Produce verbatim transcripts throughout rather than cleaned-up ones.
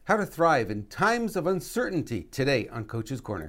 How to thrive in times of uncertainty today on Coach's Corner.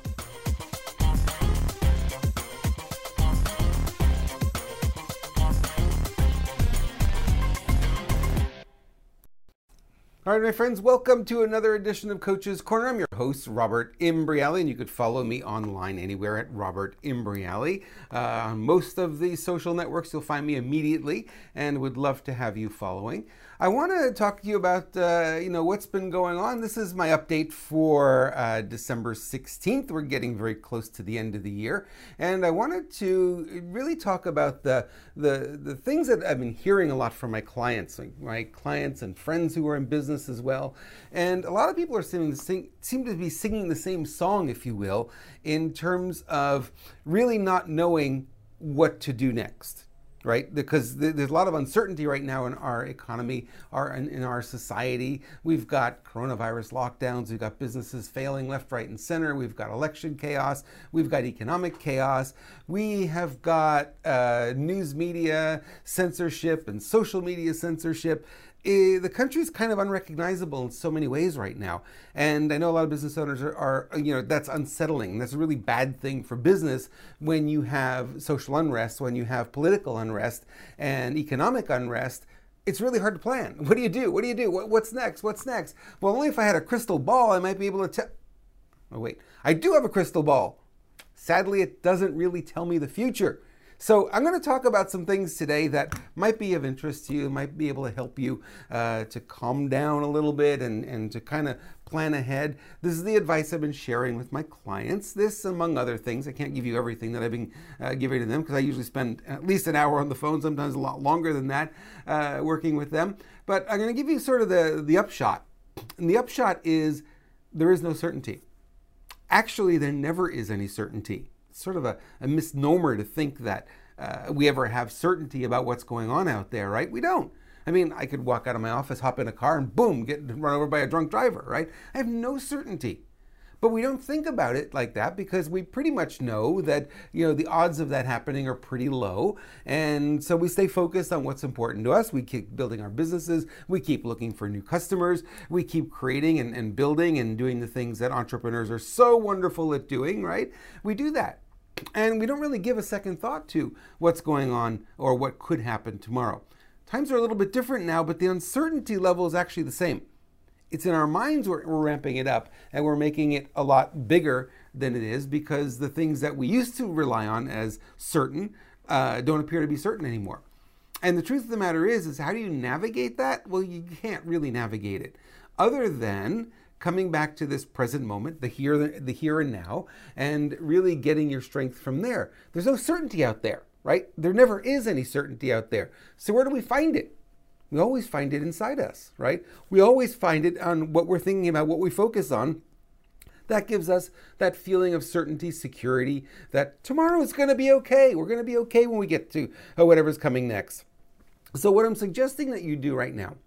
All right, my friends, welcome to another edition of Coach's Corner. I'm your host, Robert Imbriali, and you could follow me online anywhere at Robert Imbriali. Uh, on most of the social networks, you'll find me immediately, and would love to have you following. I want to talk to you about, uh, you know, what's been going on. This is my update for uh, December sixteenth. We're getting very close to the end of the year, and I wanted to really talk about the the the things that I've been hearing a lot from my clients, like my clients and friends who are in business as well. And a lot of people are singing, sing, seem to be singing the same song, if you will, in terms of really not knowing what to do next. Right? Because there's a lot of uncertainty right now in our economy, our, in, in our society. We've got coronavirus lockdowns, we've got businesses failing left, right, and center, we've got election chaos, we've got economic chaos, we have got uh, news media censorship and social media censorship. The country's kind of unrecognizable in so many ways right now. And I know a lot of business owners are, are, you know, that's unsettling. That's a really bad thing for business when you have social unrest, when you have political unrest and economic unrest. It's really hard to plan. What do you do? What do you do? What, what's next? What's next? Well, only if I had a crystal ball, I might be able to tell. Oh, wait, I do have a crystal ball. Sadly, it doesn't really tell me the future. So I'm going to talk about some things today that might be of interest to you, might be able to help you uh, to calm down a little bit and, and to kind of plan ahead. This is the advice I've been sharing with my clients. This, among other things. I can't give you everything that I've been uh, giving to them because I usually spend at least an hour on the phone, sometimes a lot longer than that, uh, working with them. But I'm going to give you sort of the, the upshot. And the upshot is there is no certainty. Actually, there never is any certainty. Sort of a, a misnomer to think that uh, we ever have certainty about what's going on out there, right? We don't. I mean, I could walk out of my office, hop in a car, and boom, get run over by a drunk driver, right? I have no certainty. But we don't think about it like that because we pretty much know that, you know, the odds of that happening are pretty low. And so we stay focused on what's important to us. We keep building our businesses. We keep looking for new customers. We keep creating and, and building and doing the things that entrepreneurs are so wonderful at doing, right? We do that. And we don't really give a second thought to what's going on or what could happen tomorrow. Times are a little bit different now, but the uncertainty level is actually the same. It's in our minds we're, we're ramping it up and we're making it a lot bigger than it is because the things that we used to rely on as certain uh, don't appear to be certain anymore. And the truth of the matter is, is how do you navigate that? Well, you can't really navigate it other than coming back to this present moment, the here, the here and now, and really getting your strength from there. There's no certainty out there, right? There never is any certainty out there. So where do we find it? We always find it inside us, right? We always find it on what we're thinking about, what we focus on. That gives us that feeling of certainty, security, that tomorrow is going to be okay. We're going to be okay when we get to whatever's coming next. So what I'm suggesting that you do right now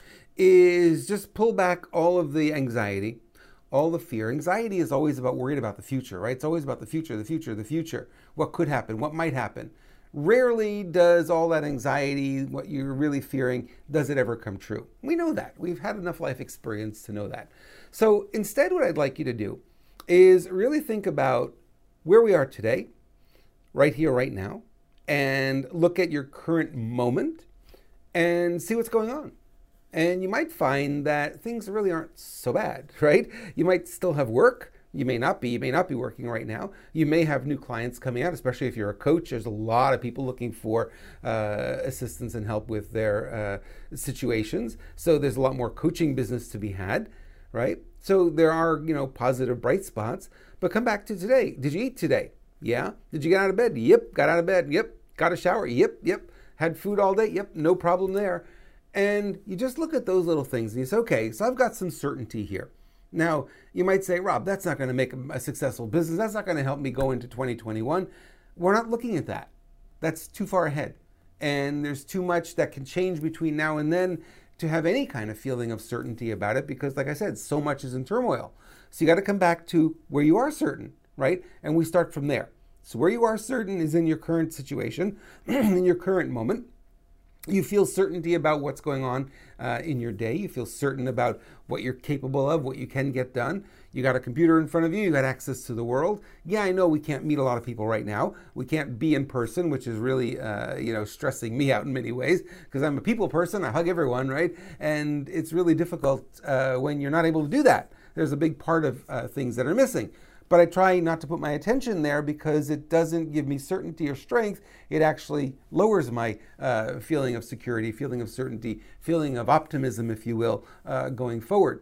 is just pull back all of the anxiety, all the fear. Anxiety is always about worried about the future, right? It's always about the future, the future, the future. What could happen? What might happen? Rarely does all that anxiety, what you're really fearing, does it ever come true? We know that. We've had enough life experience to know that. So instead, what I'd like you to do is really think about where we are today, right here, right now, and look at your current moment and see what's going on. And you might find that things really aren't so bad, right? You might still have work. You may not be. You may not be working right now. You may have new clients coming out, especially if you're a coach. There's a lot of people looking for uh, assistance and help with their uh, situations. So there's a lot more coaching business to be had, right? So there are, you know, positive, bright spots. But come back to today. Did you eat today? Yeah. Did you get out of bed? Yep. Got out of bed. Yep. Got a shower? Yep. Yep. Had food all day? Yep. No problem there. And you just look at those little things and you say, okay, so I've got some certainty here. Now, you might say, Rob, that's not going to make a successful business. That's not going to help me go into twenty twenty-one. We're not looking at that. That's too far ahead. And there's too much that can change between now and then to have any kind of feeling of certainty about it because, like I said, so much is in turmoil. So you got to come back to where you are certain, right? And we start from there. So where you are certain is in your current situation, in your current moment. You feel certainty about what's going on uh, in your day. You feel certain about what you're capable of, what you can get done. You got a computer in front of you. You got access to the world. Yeah, I know we can't meet a lot of people right now. We can't be in person, which is really, uh, you know, stressing me out in many ways because I'm a people person. I hug everyone, right? And it's really difficult uh, when you're not able to do that. There's a big part of uh, things that are missing. But I try not to put my attention there because it doesn't give me certainty or strength. It actually lowers my uh, feeling of security, feeling of certainty, feeling of optimism, if you will, uh, going forward.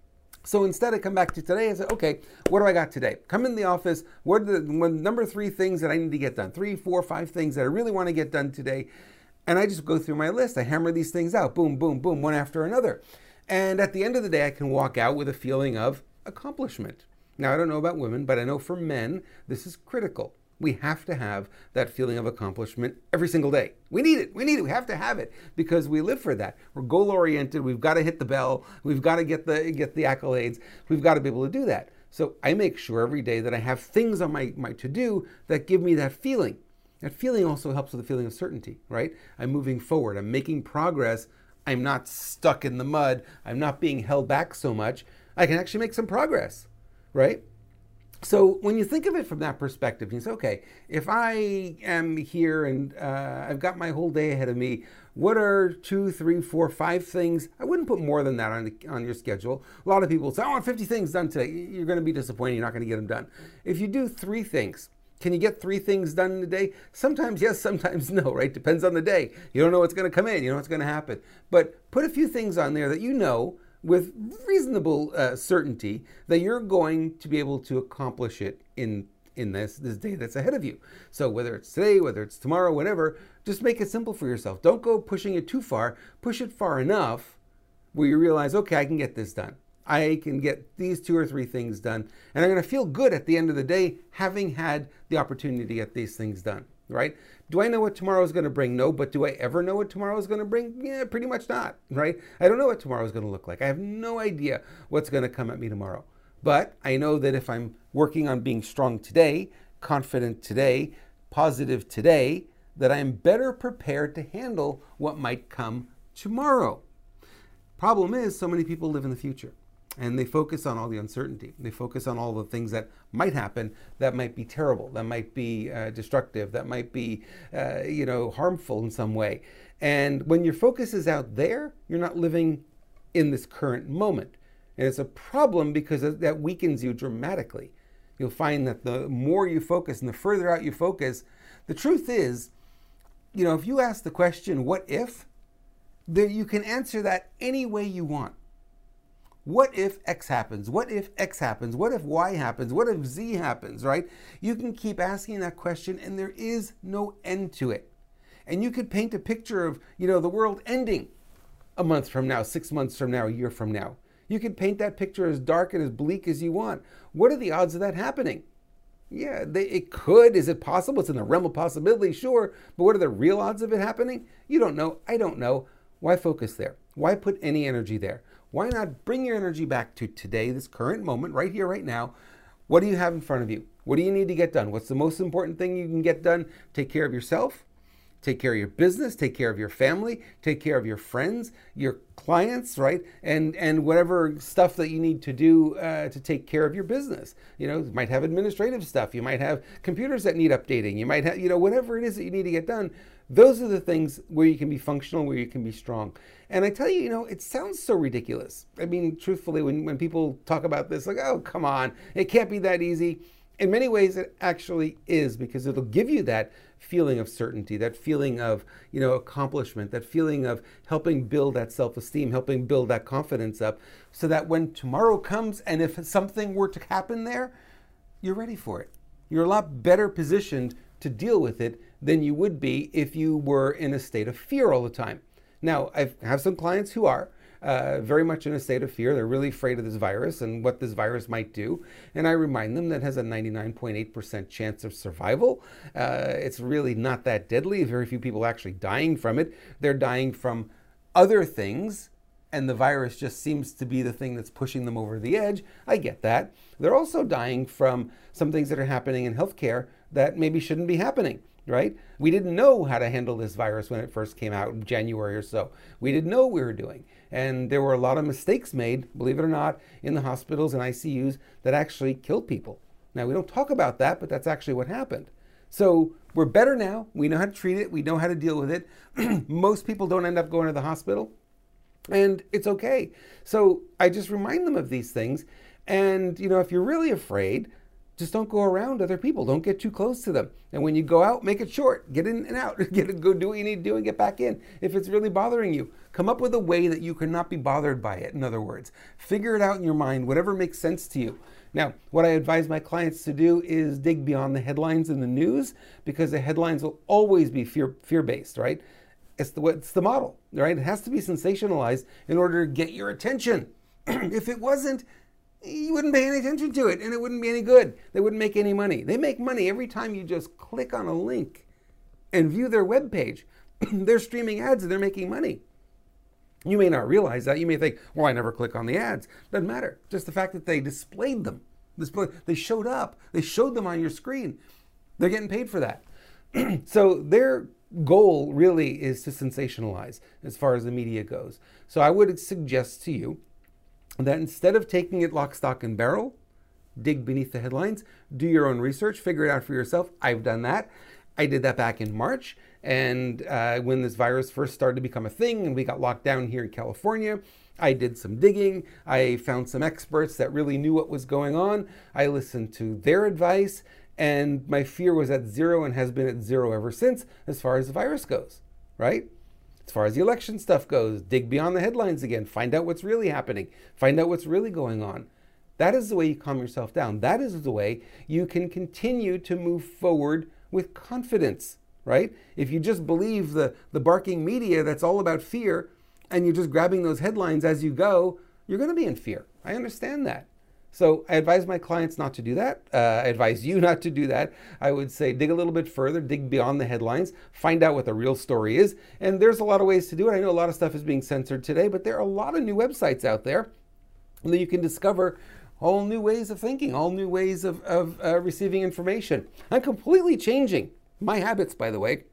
So instead I come back to today and say, okay, what do I got today? Come in the office, what are the one, number three things that I need to get done? Three, four, five things that I really want to get done today. And I just go through my list. I hammer these things out, boom, boom, boom, one after another. And at the end of the day, I can walk out with a feeling of accomplishment. Now, I don't know about women, but I know for men, this is critical. We have to have that feeling of accomplishment every single day. We need it. We need it. We have to have it because we live for that. We're goal-oriented. We've got to hit the bell. We've got to get the get the accolades. We've got to be able to do that. So I make sure every day that I have things on my, my to-do that give me that feeling. That feeling also helps with the feeling of certainty, right? I'm moving forward. I'm making progress. I'm not stuck in the mud. I'm not being held back so much. I can actually make some progress. Right? So when you think of it from that perspective, you say, okay, if I am here and uh, I've got my whole day ahead of me, what are two, three, four, five things? I wouldn't put more than that on, the, on your schedule. A lot of people say, I want fifty things done today. You're going to be disappointed. You're not going to get them done. If you do three things, can you get three things done in a day? Sometimes yes, sometimes no, right? Depends on the day. You don't know what's going to come in. You know what's going to happen. But put a few things on there that you know with reasonable uh, certainty that you're going to be able to accomplish it in in this this day that's ahead of you. So whether it's today, whether it's tomorrow, whatever, just make it simple for yourself. Don't go pushing it too far. Push it far enough where you realize, okay, I can get this done. I can get these two or three things done, and I'm going to feel good at the end of the day having had the opportunity to get these things done. Right? Do I know what tomorrow is going to bring? No, but do I ever know what tomorrow is going to bring? Yeah, pretty much not, right? I don't know what tomorrow is going to look like. I have no idea what's going to come at me tomorrow. But I know that if I'm working on being strong today, confident today, positive today, that I'm better prepared to handle what might come tomorrow. Problem is, so many people live in the future. And they focus on all the uncertainty. They focus on all the things that might happen that might be terrible, that might be uh, destructive, that might be, uh, you know, harmful in some way. And when your focus is out there, you're not living in this current moment. And it's a problem because that weakens you dramatically. You'll find that the more you focus and the further out you focus, the truth is, you know, if you ask the question, what if, then you can answer that any way you want. What if X happens? What if X happens? What if Y happens? What if Z happens, right? You can keep asking that question and there is no end to it. And you could paint a picture of, you know, the world ending a month from now, six months from now, a year from now. You could paint that picture as dark and as bleak as you want. What are the odds of that happening? Yeah, they, it could. Is it possible? It's in the realm of possibility, sure. But what are the real odds of it happening? You don't know. I don't know. Why focus there? Why put any energy there? Why not bring your energy back to today, this current moment, right here, right now? What do you have in front of you? What do you need to get done? What's the most important thing you can get done? Take care of yourself, take care of your business, take care of your family, take care of your friends, your clients, right? And and whatever stuff that you need to do uh, to take care of your business. You know, you might have administrative stuff. You might have computers that need updating. You might have, you know, whatever it is that you need to get done. Those are the things where you can be functional, where you can be strong. And I tell you, you know, it sounds so ridiculous. I mean, truthfully, when, when people talk about this, like, oh, come on, it can't be that easy. In many ways, it actually is, because it'll give you that feeling of certainty, that feeling of, you know, accomplishment, that feeling of helping build that self-esteem, helping build that confidence up, so that when tomorrow comes and if something were to happen there, you're ready for it. You're a lot better positioned to deal with it than you would be if you were in a state of fear all the time. Now, I have some clients who are uh, very much in a state of fear. They're really afraid of this virus and what this virus might do. And I remind them that it has a ninety-nine point eight percent chance of survival. Uh, it's really not that deadly. Very few people are actually dying from it. They're dying from other things, and the virus just seems to be the thing that's pushing them over the edge. I get that. They're also dying from some things that are happening in healthcare that maybe shouldn't be happening. right? We didn't know how to handle this virus when it first came out in January or so. We didn't know what we were doing. And there were a lot of mistakes made, believe it or not, in the hospitals and I C Us that actually killed people. Now, we don't talk about that, but that's actually what happened. So we're better now. We know how to treat it. We know how to deal with it. Most people don't end up going to the hospital, and it's okay. So I just remind them of these things. And, you know, if you're really afraid, just don't go around other people. Don't get too close to them. And when you go out, make it short. Get in and out. Get go do what you need to do and get back in. If it's really bothering you, come up with a way that you cannot be bothered by it. In other words, figure it out in your mind, whatever makes sense to you. Now, what I advise my clients to do is dig beyond the headlines in the news, because the headlines will always be fear, fear-based, right? It's the, it's the model, right? It has to be sensationalized in order to get your attention. If it wasn't, you wouldn't pay any attention to it, and it wouldn't be any good. They wouldn't make any money. They make money every time you just click on a link and view their webpage. They're streaming ads and they're making money. You may not realize that. You may think, well, I never click on the ads. Doesn't matter. Just the fact that they displayed them. Display, they showed up. They showed them on your screen. They're getting paid for that. So their goal really is to sensationalize as far as the media goes. So I would suggest to you that instead of taking it lock, stock, and barrel, dig beneath the headlines, do your own research, figure it out for yourself. I've done that. I did that back in March. And uh, when this virus first started to become a thing and we got locked down here in California, I did some digging. I found some experts that really knew what was going on. I listened to their advice, and my fear was at zero and has been at zero ever since as far as the virus goes, right? As far as the election stuff goes, dig beyond the headlines again. Find out what's really happening. Find out what's really going on. That is the way you calm yourself down. That is the way you can continue to move forward with confidence, right? If you just believe the, the barking media that's all about fear, and you're just grabbing those headlines as you go, you're going to be in fear. I understand that. So I advise my clients not to do that. Uh, I advise you not to do that. I would say dig a little bit further, dig beyond the headlines, find out what the real story is. And there's a lot of ways to do it. I know a lot of stuff is being censored today, but there are a lot of new websites out there that you can discover all new ways of thinking, all new ways of, of uh, receiving information. I'm completely changing my habits, by the way,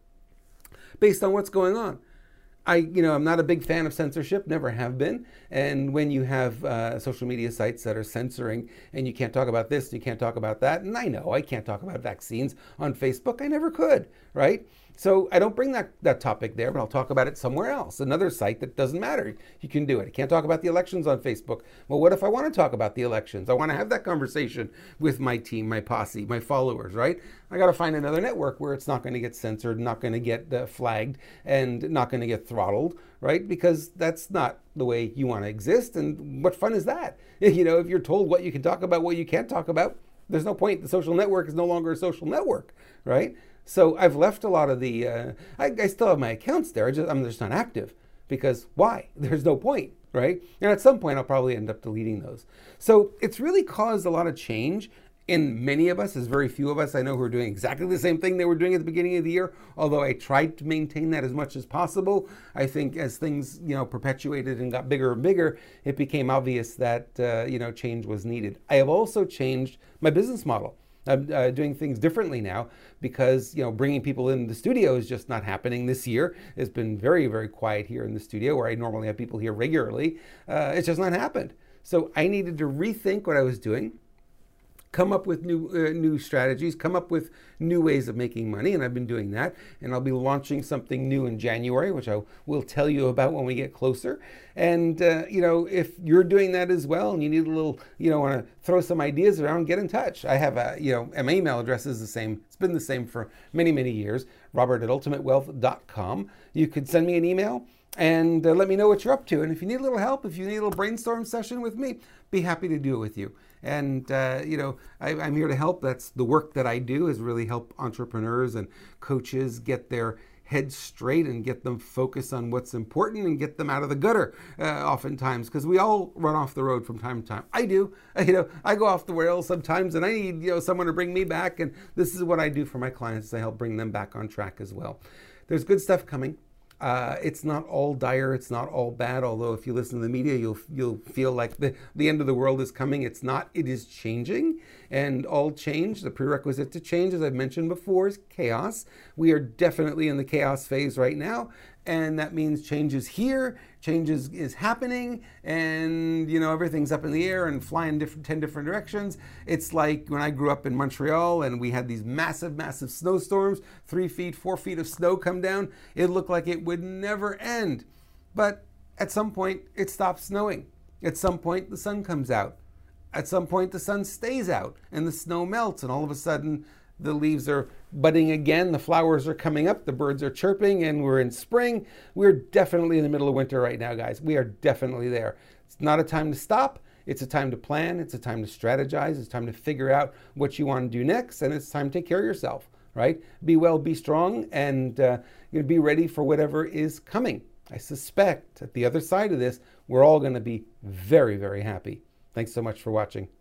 based on what's going on. I, you know, I'm not a big fan of censorship, never have been. And when you have uh, social media sites that are censoring and you can't talk about this, you can't talk about that, and I know I can't talk about vaccines on Facebook, I never could, right? So I don't bring that, that topic there, but I'll talk about it somewhere else, another site that doesn't matter. You can do it. You can't talk about the elections on Facebook. Well, what if I want to talk about the elections? I want to have that conversation with my team, my posse, my followers, right? I got to find another network where it's not going to get censored, not going to get uh, flagged, and not going to get throttled, right? Because that's not the way you want to exist. And what fun is that? You know, if you're told what you can talk about, what you can't talk about, there's no point. The social network is no longer a social network, right? So I've left a lot of the, uh, I, I still have my accounts there, I just, I'm just not active, because why? There's no point, right? And at some point I'll probably end up deleting those. So it's really caused a lot of change in many of us. There's very few of us I know who are doing exactly the same thing they were doing at the beginning of the year, although I tried to maintain that as much as possible. I think as things, you know, perpetuated and got bigger and bigger, it became obvious that, uh, you know, change was needed. I have also changed my business model. I'm uh, doing things differently now because, you know, bringing people in the studio is just not happening this year. It's been very, very quiet here in the studio where I normally have people here regularly. Uh, it's just not happened. So I needed to rethink what I was doing, come up with new uh, new strategies, come up with new ways of making money, and I've been doing that. And I'll be launching something new in January, which I will tell you about when we get closer. And, uh, you know, if you're doing that as well and you need a little, you know, want to throw some ideas around, get in touch. I have a, you know, my email address is the same. It's been the same for many, many years, robert at ultimate wealth dot com. You could send me an email and uh, let me know what you're up to. And if you need a little help, if you need a little brainstorm session with me, be happy to do it with you. And, uh, you know, I, I'm here to help. That's the work that I do, is really help entrepreneurs and coaches get their heads straight and get them focused on what's important and get them out of the gutter uh, oftentimes, because we all run off the road from time to time. I do. You know, I go off the rails sometimes and I need, you know, someone to bring me back. And this is what I do for my clients. I help bring them back on track as well. There's good stuff coming. Uh, it's not all dire, it's not all bad, although if you listen to the media, you'll you'll feel like the, the end of the world is coming. It's not, it is changing, and all change, the prerequisite to change, as I've mentioned before, is chaos. We are definitely in the chaos phase right now, and that means change is here, change is, is happening, and you know, everything's up in the air and flying different, ten different directions. It's like when I grew up in Montreal and we had these massive, massive snowstorms, three feet, four feet of snow come down. It looked like it would never end. But at some point, it stops snowing. At some point, the sun comes out. At some point, the sun stays out and the snow melts, and all of a sudden, the leaves are budding again, the flowers are coming up, the birds are chirping, and we're in spring. We're definitely in the middle of winter right now, guys. We are definitely there. It's not a time to stop. It's a time to plan. It's a time to strategize. It's time to figure out what you want to do next, and it's time to take care of yourself, right? Be well, be strong, and uh, you know, be ready for whatever is coming. I suspect at the other side of this, we're all going to be very, very happy. Thanks so much for watching.